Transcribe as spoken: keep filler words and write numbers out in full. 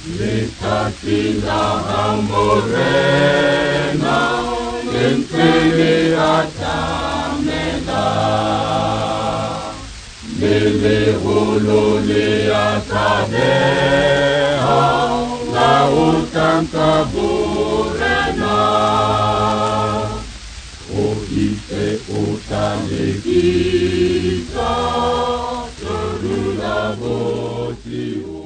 Likasilah morena, Intini atamela, Lili hulu liasadeha, Lautan taburena, O ite utali kita, Terula boti